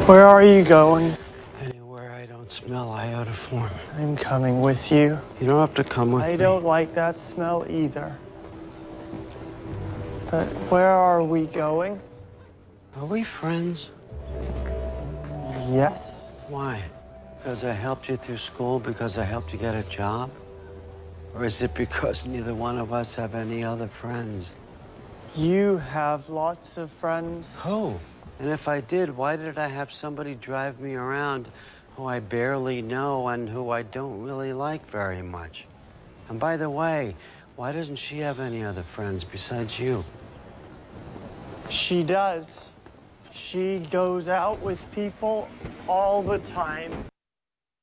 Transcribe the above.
Where are you going? Anywhere I don't smell iodoform. I'm coming with you. You don't have to come with me. I don't like that smell either. But where are we going? Are we friends? Yes. Why? Because I helped you through school? Because I helped you get a job? Or is it because neither one of us have any other friends? You have lots of friends. Who? And if I did, why did I have somebody drive me around who I barely know and who I don't really like very much? And by the way, why doesn't she have any other friends besides you? She does. She goes out with people all the time.